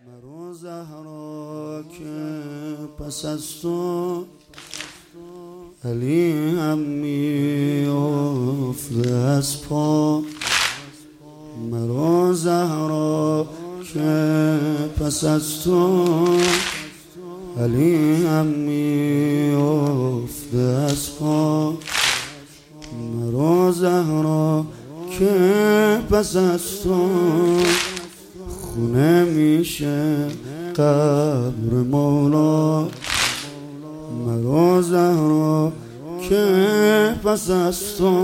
مرو زهرا که پس از تو علی هم میافته از پا. مرو زهرا که پس از تو علی هم میافته از پا. مرو زهرا که پس از تو خونه میشه قبر مولا. مرو زهرا که پس از تو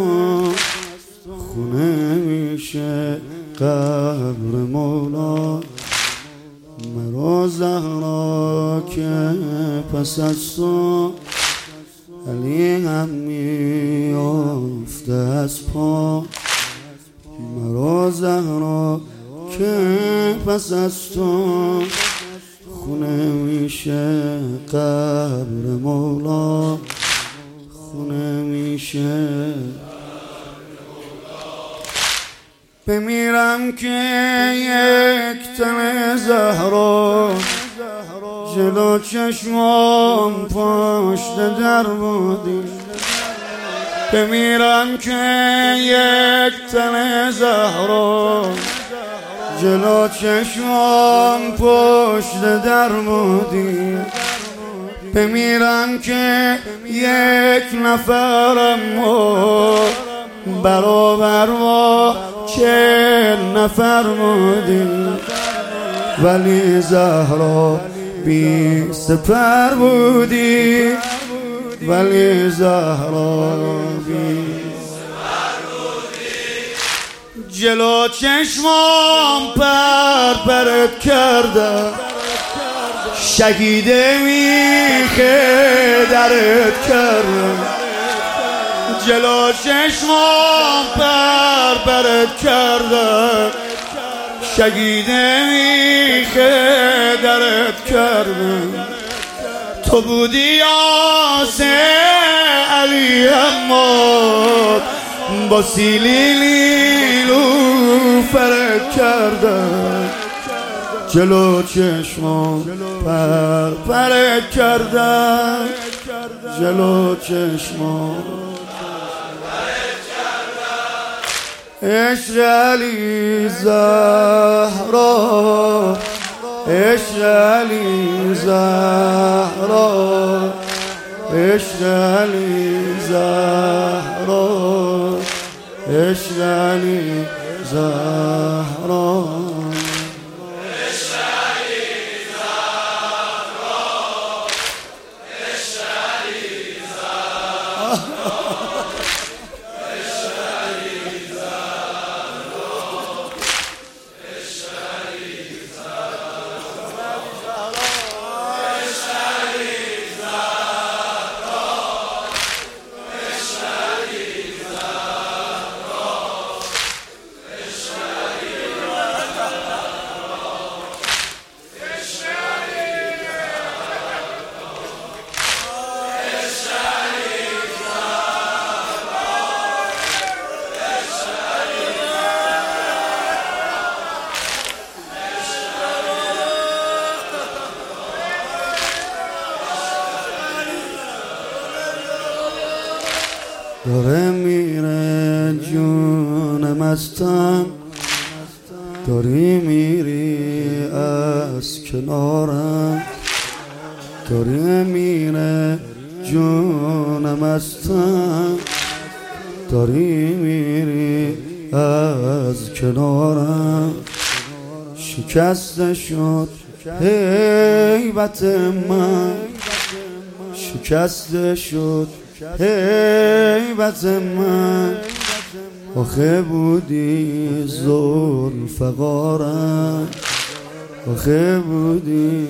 خونه میشه قبر مولا. مرو زهرا که پس از تو علی هم میافته از پا. مرو زهرا که پس از تو خونه میشه قبر مولا. خونه میشه بمیرم که یک تن زهرا جلو چشمام پشت در بودی. بمیرم که یک تن زهرا جلو چشمام پشت در بودی. بمیرم که یک نفرم برابر با 40 نفر بودی. ولی زهرا بی سپر بودی. ولی زهرا بی جلو چشمام پرت کردم. شهید میخه درت کردم. جلو چشمام پرت کردم. شهید میخه درت کردم. تو بودی آسه علی اماد با سیلی لیلو فرد کردم. جلو چشمام پرت کردم. جلو چشمام عشق علی زهرا. عشق علی زهرا. عشق علی زهرا. عشق علی زهرا. داره میره جونم از تن. داری میری از کنارم. داری میره جونم از تن. داری میری از کنارم. شکسته شد هیبت من. شکسته شد هیبت من. آخه بودی ذوالفقارم. آخه بودی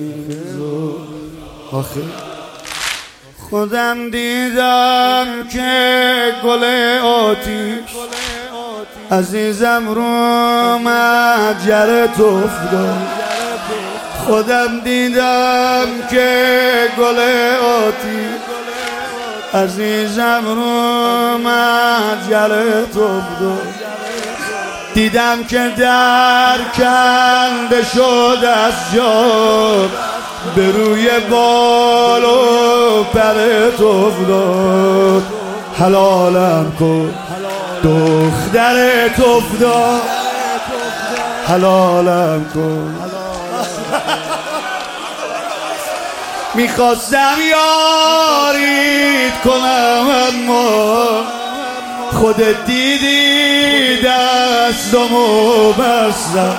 آخه خودم دیدم که گل آتیش عزیزم رو مجرت افتاد. خودم دیدم که گل آتیش عزیزم رو مجرت افتاد. دیدم که در کنده شد از جا، به روی بال و پرت افتاد. حلالم کن دخترت افتاد، حلالم کن. میخواستم یاریت کنم اما خودت دیدی دستمو بستم.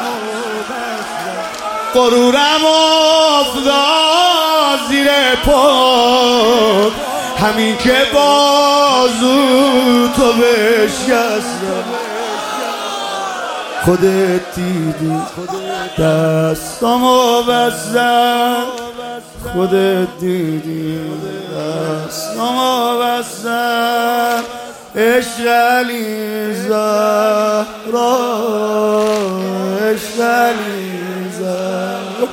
غرورم افتاد زیر پا، همین که بازو تو بشکستم. خودت دیدی دستمو بستم، خودت دیدی دستمو بستم. عشق علی زهرا، عشق علی زهرا.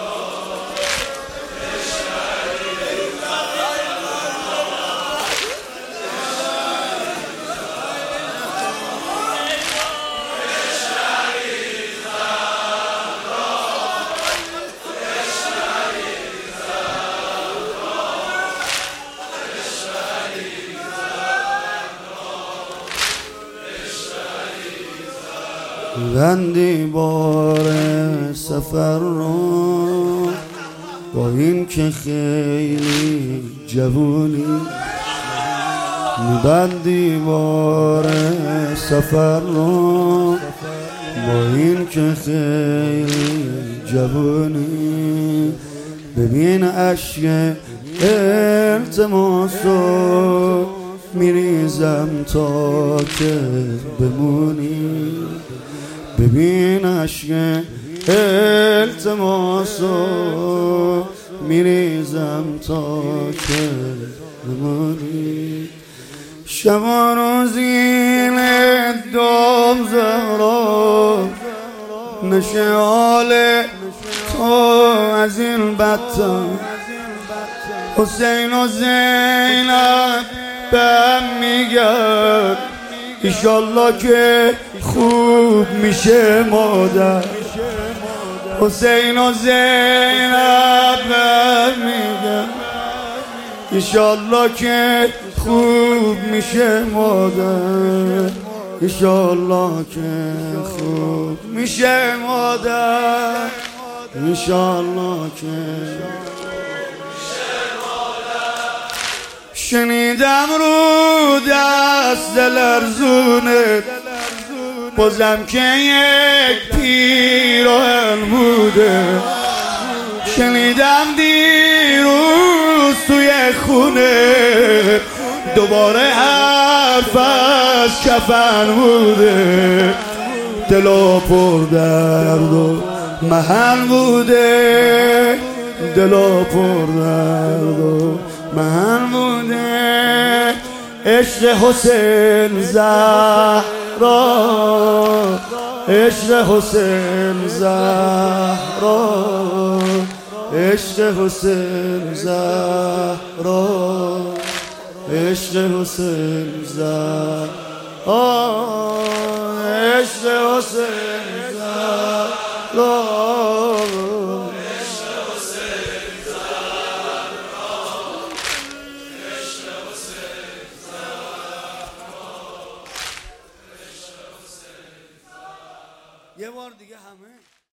بندی بار سفر رو با این که خیلی جوونی، میبندی بار سفر رو با این که خیلی جوونی. ببین اشک التماسو میریزم تا که بمونی. ببین اشک التماسو میریزم تا که بمونی. شب روزین دوم زهرا، نشه حال تو از این بدتر. حسین و زینب بهم میگن ایشالله که خوب میشه مادر. حسین و زینب بهم میگن ایشالله که خوب میشه مادر، ایشالله که خوب میشه مادر، ایشالله که شنیدم رو دست لرزونت بازم که یک پیراهن بوده. شنیدم دیروز توی خونه دوباره حرف از کفن بوده. دلا پر درد و محن بوده، دلا پر درد و محن بوده. عشق حسین زهرا، عشق حسین زهرا، عشق حسین زهرا، عشق حسین زهرا، عشق حسین زهرا.